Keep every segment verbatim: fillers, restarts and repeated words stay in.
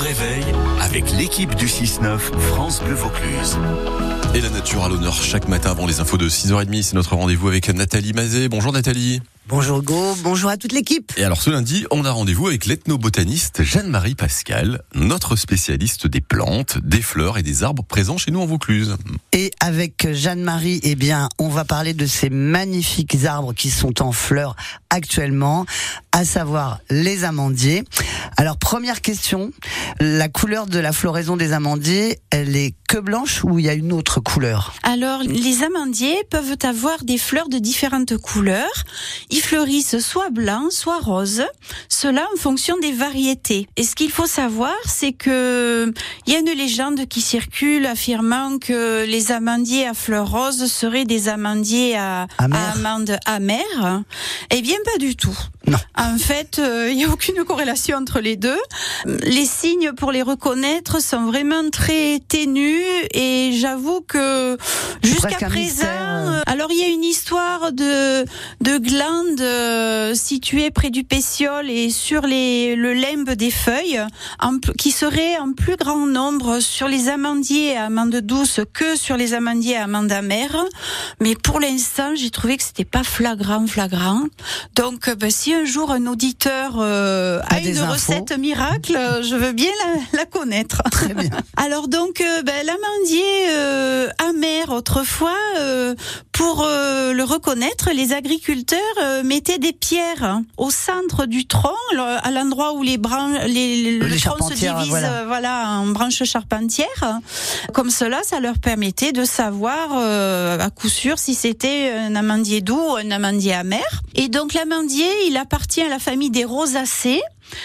réveil avec l'équipe du six neuf France Bleu Vaucluse. Et la nature à l'honneur chaque matin avant les infos de six heures trente. C'est notre rendez-vous avec Nathalie Mazet. Bonjour Nathalie. Bonjour Hugo, bonjour à toute l'équipe. Et alors ce lundi, on a rendez-vous avec l'ethnobotaniste Jeanne-Marie Pascal, notre spécialiste des plantes, des fleurs et des arbres présents chez nous en Vaucluse. Et avec Jeanne-Marie, eh bien, on va parler de ces magnifiques arbres qui sont en fleurs actuellement, à savoir les amandiers. Alors première question, la couleur de la floraison des amandiers, elle est que blanche ou il y a une autre couleur ? Alors les amandiers peuvent avoir des fleurs de différentes couleurs. Ils fleurissent soit blanc, soit rose. Cela en fonction des variétés. Et ce qu'il faut savoir, c'est que il y a une légende qui circule affirmant que les amandiers à fleurs roses seraient des amandiers à, à amandes amères. Eh bien, pas du tout. Non. En fait, euh, il n'y a aucune corrélation entre les deux. Les signes pour les reconnaître sont vraiment très ténus et j'avoue que jusqu'à présent, euh, alors il y a une histoire de de glandes euh, situées près du pétiole et sur les le limbe des feuilles, en, qui seraient en plus grand nombre sur les amandiers à amandes douces que sur les amandiers à amandes amères. Mais pour l'instant, j'ai trouvé que c'était pas flagrant, flagrant. Donc, ben, si un jour un auditeur euh, a une recette miracle, euh, je veux bien la, la connaître. Très bien. Alors donc, euh, ben, l'amandier euh, amer autrefois, euh, pour euh, le reconnaître, les agriculteurs euh, mettaient des pierres au centre du tronc, à l'endroit où les branches, les, le les tronc se divise, voilà. Euh, voilà, en branches charpentières. Comme cela, ça leur permettait de savoir euh, à coup sûr si c'était un amandier doux ou un amandier amer. Et donc l'amandier, il appartient à la famille des rosacées.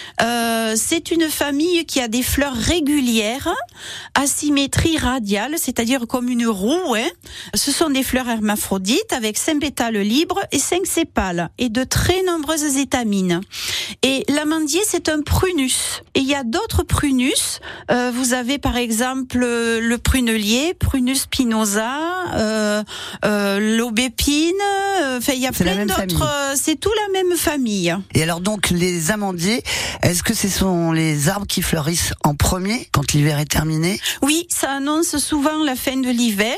Euh, c'est une famille qui a des fleurs régulières, à symétrie radiale, c'est-à-dire comme une roue. Hein. Ce sont des fleurs hermaphrodites avec cinq pétales libres et cinq sépales et de très nombreuses étamines. Et l'amandier, c'est un prunus. Et il y a d'autres prunus. Euh, vous avez par exemple le prunelier, Prunus spinosa, euh, euh, l'aubépine. Enfin, il y a c'est plein d'autres. Euh, c'est tout la même famille. Et alors donc les amandiers, est-ce que ce sont les arbres qui fleurissent en premier quand l'hiver est terminé ? Oui, ça annonce souvent la fin de l'hiver.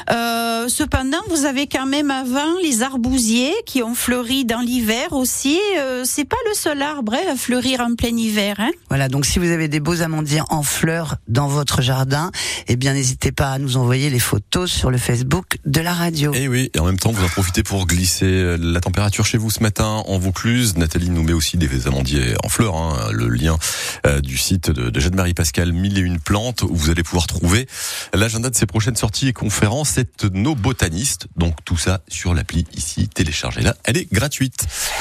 Euh, cependant, vous avez quand même avant les arbousiers qui ont fleuri dans l'hiver aussi. Euh, c'est pas le seul arbre hein, à fleurir en plein hiver. Hein. Voilà, donc si vous avez des beaux amandiers en fleurs dans votre jardin, eh bien n'hésitez pas à nous envoyer les photos sur le Facebook de la radio. Et oui, et en même temps, vous en profitez pour glisser la température chez vous ce matin en Vaucluse. Nathalie nous met aussi des amandiers en fleurs. Hein. Le lien euh, du site de, de Jeanne-Marie Pascal, mille et une plantes, où vous allez pouvoir trouver l'agenda de ses prochaines sorties et conférences ethnobotanistes. Donc tout ça sur l'appli ici, téléchargez-la, elle est gratuite.